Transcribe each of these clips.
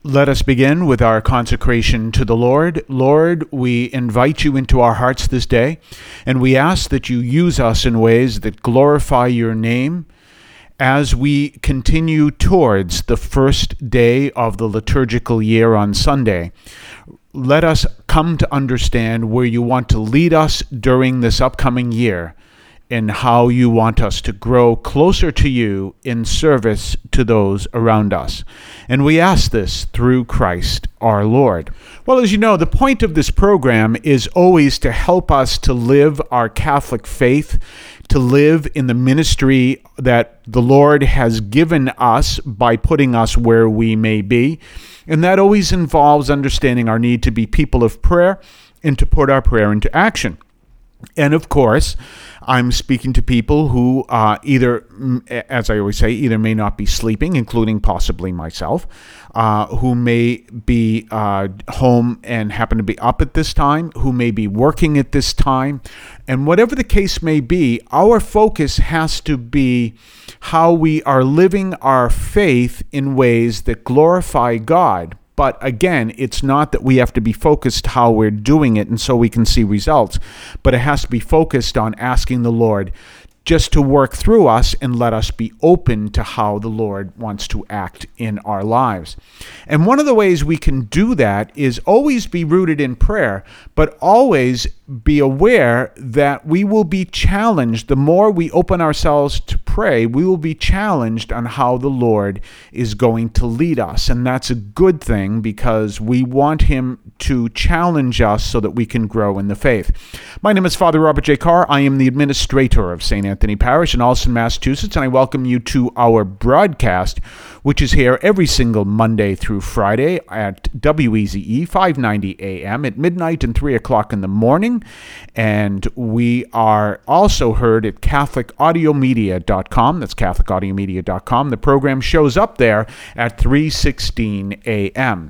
Let us begin with our consecration to the Lord. Lord, we invite you into our hearts this day, and we ask that you use us in ways that glorify your name as we continue towards the first day of the liturgical year on Sunday. Let us come to understand where you want to lead us during this upcoming year and how you want us to grow closer to you in service to those around us. And we ask this through Christ our Lord. Well, as you know, the point of this program is always to help us to live our Catholic faith, to live in the ministry that the Lord has given us by putting us where we may be. And that always involves understanding our need to be people of prayer and to put our prayer into action. And of course, I'm speaking to people who either, as I always say, either may not be sleeping, including possibly myself, who may be home and happen to be up at this time, who may be working at this time. And whatever the case may be, our focus has to be how we are living our faith in ways that glorify God. But again, it's not that we have to be focused how we're doing it and so we can see results, but it has to be focused on asking the Lord just to work through us and let us be open to how the Lord wants to act in our lives. And one of the ways we can do that is always be rooted in prayer, but always be aware that we will be challenged. The more we open ourselves to pray, we will be challenged on how the Lord is going to lead us. And that's a good thing because we want him to challenge us so that we can grow in the faith. My name is Father Robert J. Carr. I am the administrator of St. Anthony Parish in Allston, Massachusetts, and I welcome you to our broadcast, which is here every single Monday through Friday at WEZE 590 AM at midnight and 3 o'clock in the morning. And we are also heard at CatholicAudiomedia.com. That's CatholicAudiomedia.com. The program shows up there at 3:16 a.m.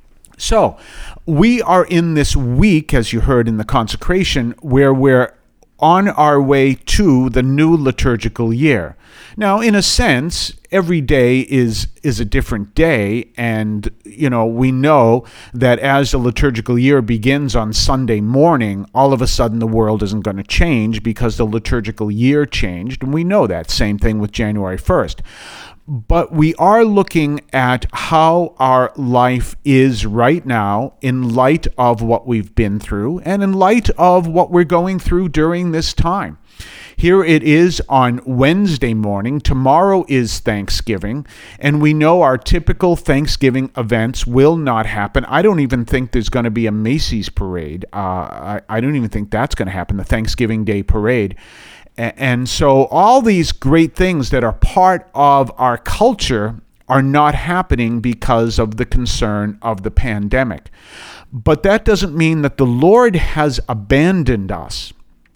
So we are in this week, as you heard in the consecration, where we're on our way to the new liturgical year. Now, in a sense, every day is a different day, and we know that as the liturgical year begins on Sunday morning, all of a sudden the world isn't going to change because the liturgical year changed, and we know that. Same thing with January 1st. But we are looking at how our life is right now in light of what we've been through and in light of what we're going through during this time. Here it is on Wednesday morning. Tomorrow is Thanksgiving, and we know our typical Thanksgiving events will not happen. I don't even think there's going to be a Macy's parade. I don't even think that's going to happen, the Thanksgiving Day parade. And so all these great things that are part of our culture are not happening because of the concern of the pandemic. But that doesn't mean that the Lord has abandoned us.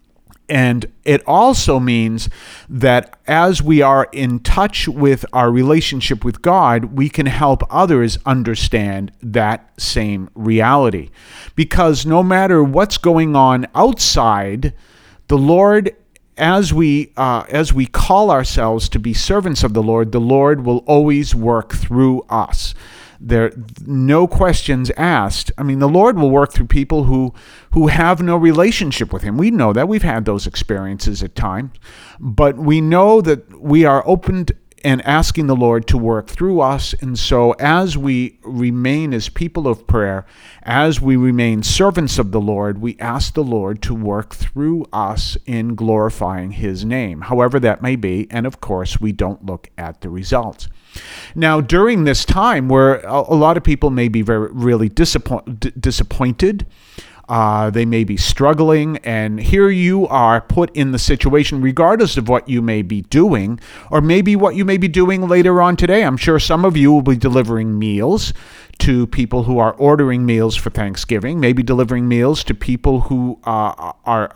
And it also means that as we are in touch with our relationship with God, we can help others understand that same reality. Because no matter what's going on outside, the Lord, as we call ourselves to be servants of the Lord will always work through us. There, no questions asked. I mean, the Lord will work through people who have no relationship with him. We know that. We've had those experiences at times. But we know that we are open and asking the Lord to work through us. And so as we remain as people of prayer, as we remain servants of the Lord, we ask the Lord to work through us in glorifying his name, however that may be. And of course, we don't look at the results. Now, during this time where a lot of people may be really disappointed, they may be struggling, and here you are put in the situation, regardless of what you may be doing, or maybe what you may be doing later on today. I'm sure some of you will be delivering meals to people who are ordering meals for Thanksgiving, maybe delivering meals to people who are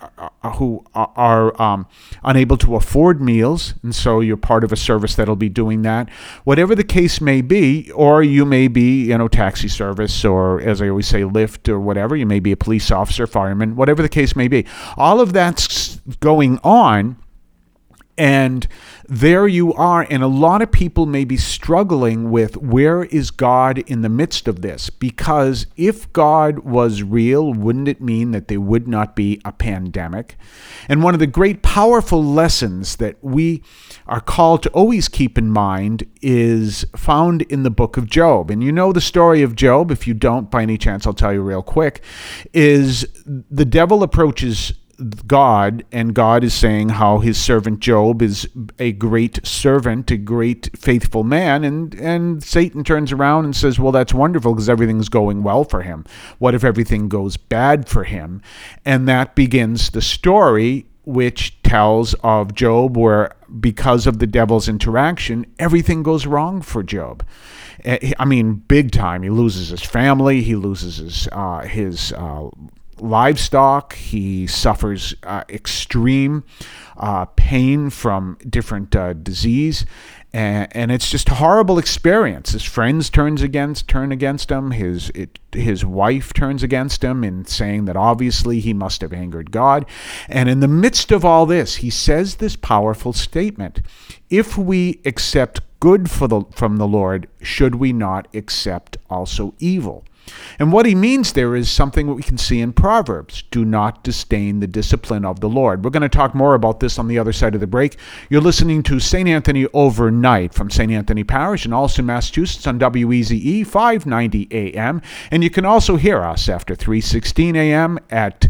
unable to afford meals, and so you're part of a service that'll be doing that. Whatever the case may be, or you may be, taxi service, or as I always say, Lyft or whatever. You may be a police officer, fireman, whatever the case may be. All of that's going on. And there you are, and a lot of people may be struggling with, where is God in the midst of this? Because if God was real, wouldn't it mean that there would not be a pandemic? And one of the great powerful lessons that we are called to always keep in mind is found in the book of Job. And you know the story of Job. If you don't, by any chance, I'll tell you real quick, is the devil approaches God, and God is saying how his servant Job is a great servant, a great faithful man, and Satan turns around and says, well, that's wonderful because everything's going well for him. What if everything goes bad for him? And that begins the story which tells of Job where, because of the devil's interaction, everything goes wrong for Job. I mean, big time. He loses his family, he loses his livestock, he suffers extreme pain from different disease, and it's just a horrible experience. His friends turn against him. His wife turns against him in saying that obviously he must have angered God. And in the midst of all this, he says this powerful statement: if we accept good from the Lord, should we not accept also evil? And what he means there is something that we can see in Proverbs. Do not disdain the discipline of the Lord. We're going to talk more about this on the other side of the break. You're listening to St. Anthony Overnight from St. Anthony Parish in Allston, Massachusetts on WEZE 590 AM. And you can also hear us after 3:16 AM at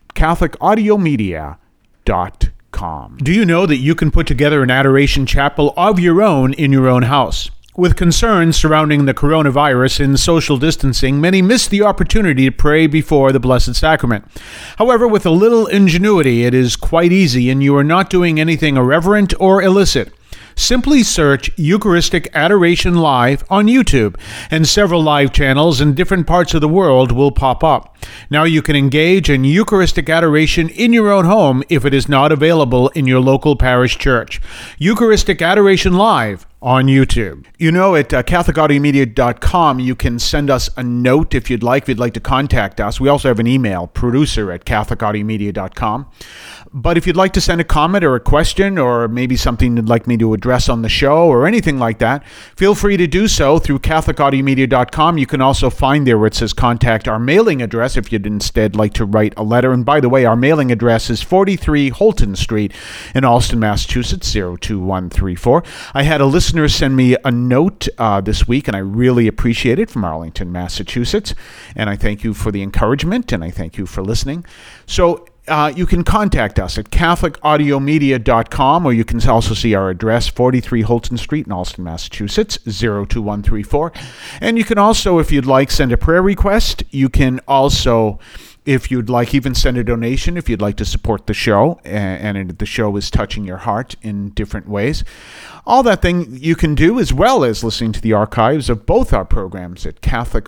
CatholicAudiomedia.com. Do you know that you can put together an adoration chapel of your own in your own house? With concerns surrounding the coronavirus and social distancing, many miss the opportunity to pray before the Blessed Sacrament. However, with a little ingenuity, it is quite easy, and you are not doing anything irreverent or illicit. Simply search Eucharistic Adoration Live on YouTube, and several live channels in different parts of the world will pop up. Now you can engage in Eucharistic adoration in your own home if it is not available in your local parish church. Eucharistic Adoration Live on YouTube. You know, at CatholicAudiomedia.com, you can send us a note if you'd like to contact us. We also have an email, producer@CatholicAudiomedia.com. But if you'd like to send a comment or a question, or maybe something you'd like me to address on the show or anything like that, feel free to do so through CatholicAudiomedia.com. You can also find there where it says contact our mailing address if you'd instead like to write a letter. And by the way, our mailing address is 43 Holton Street in Allston, Massachusetts, 02134. I had a listener send me a note this week, and I really appreciate it, from Arlington, Massachusetts. And I thank you for the encouragement, and I thank you for listening. So you can contact us at CatholicAudiomedia.com, or you can also see our address, 43 Holton Street in Allston, Massachusetts, 02134. And you can also, if you'd like, send a prayer request. You can also, if you'd like, even send a donation if you'd like to support the show, and the show is touching your heart in different ways. All that thing you can do, as well as listening to the archives of both our programs at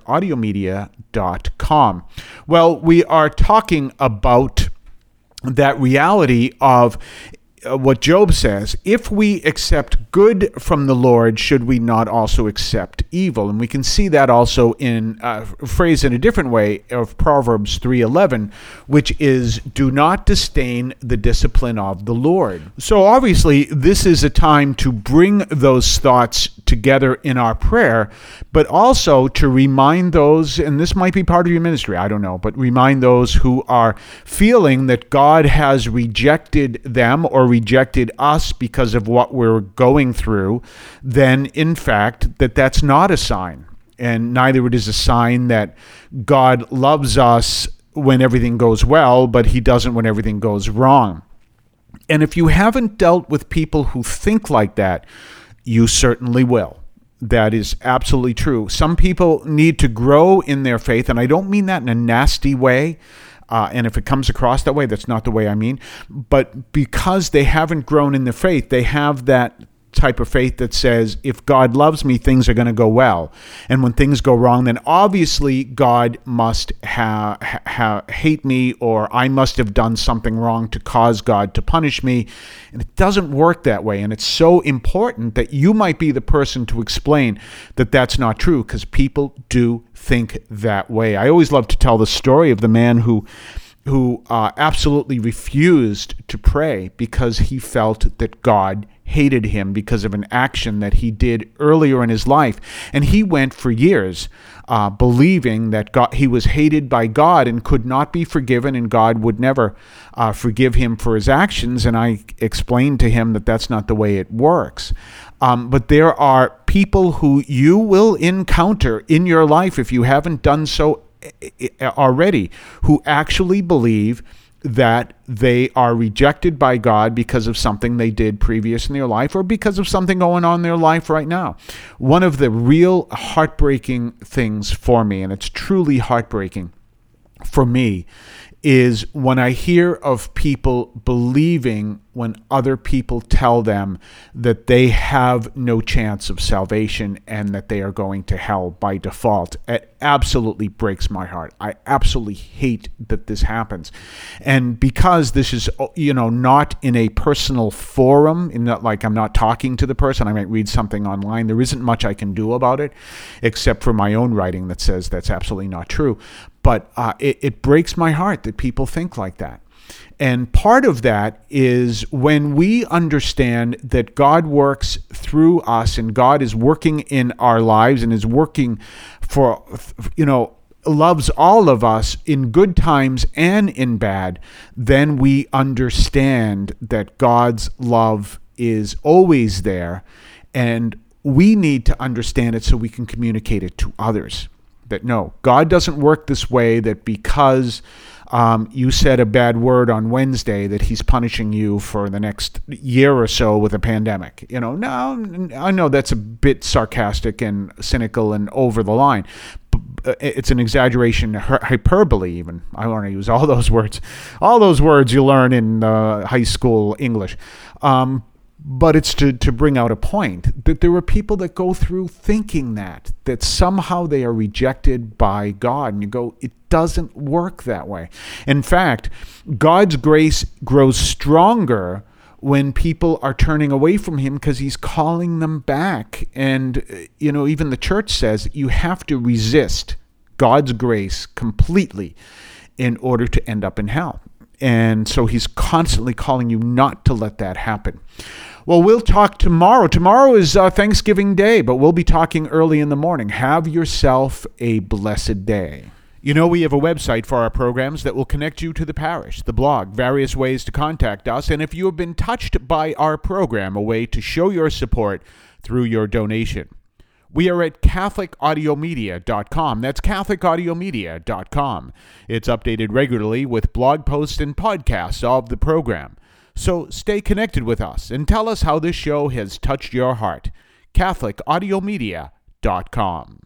CatholicAudiomedia.com. Well, we are talking about that reality of what Job says: if we accept good from the Lord, should we not also accept evil? And we can see that also in phrased in a different way of Proverbs 3:11, which is, do not disdain the discipline of the Lord. So obviously, this is a time to bring those thoughts together in our prayer, but also to remind those, and this might be part of your ministry, I don't know, but remind those who are feeling that God has rejected them or rejected us because of what we're going through, then in fact that's not a sign. And neither it is a sign that God loves us when everything goes well, but he doesn't when everything goes wrong. And if you haven't dealt with people who think like that, you certainly will. That is absolutely true. Some people need to grow in their faith, and I don't mean that in a nasty way. And if it comes across that way, that's not the way I mean. But because they haven't grown in their faith, they have that type of faith that says, if God loves me, things are going to go well. And when things go wrong, then obviously God must hate me, or I must have done something wrong to cause God to punish me. And it doesn't work that way. And it's so important that you might be the person to explain that that's not true, because people do think that way. I always love to tell the story of the man who who absolutely refused to pray because he felt that God hated him because of an action that he did earlier in his life. And he went for years believing that he was hated by God and could not be forgiven, and God would never forgive him for his actions. And I explained to him that that's not the way it works. But there are people who you will encounter in your life, if you haven't done so already, who actually believe that they are rejected by God because of something they did previous in their life or because of something going on in their life right now. One of the real heartbreaking things for me, and it's truly heartbreaking for me, is when I hear of people believing when other people tell them that they have no chance of salvation and that they are going to hell by default. It absolutely breaks my heart. I absolutely hate that this happens. And because this is, not in a personal forum, like I'm not talking to the person, I might read something online, there isn't much I can do about it, except for my own writing that says that's absolutely not true. But it breaks my heart that people think like that. And part of that is when we understand that God works through us and God is working in our lives and is working for, loves all of us in good times and in bad, then we understand that God's love is always there. And we need to understand it so we can communicate it to others. That no, God doesn't work this way, that because you said a bad word on Wednesday that he's punishing you for the next year or so with a pandemic. No, I know that's a bit sarcastic and cynical and over the line. It's an exaggeration, hyperbole even. I want to use all those words you learn in high school English. But it's to bring out a point that there are people that go through thinking that somehow they are rejected by God. And you go, it doesn't work that way. In fact, God's grace grows stronger when people are turning away from him because he's calling them back. And, even the church says you have to resist God's grace completely in order to end up in hell. And so he's constantly calling you not to let that happen. Well, we'll talk tomorrow. Tomorrow is Thanksgiving Day, but we'll be talking early in the morning. Have yourself a blessed day. We have a website for our programs that will connect you to the parish, the blog, various ways to contact us, and if you have been touched by our program, a way to show your support through your donation. We are at CatholicAudiomedia.com. That's CatholicAudiomedia.com. It's updated regularly with blog posts and podcasts of the program. So stay connected with us and tell us how this show has touched your heart. CatholicAudiomedia.com.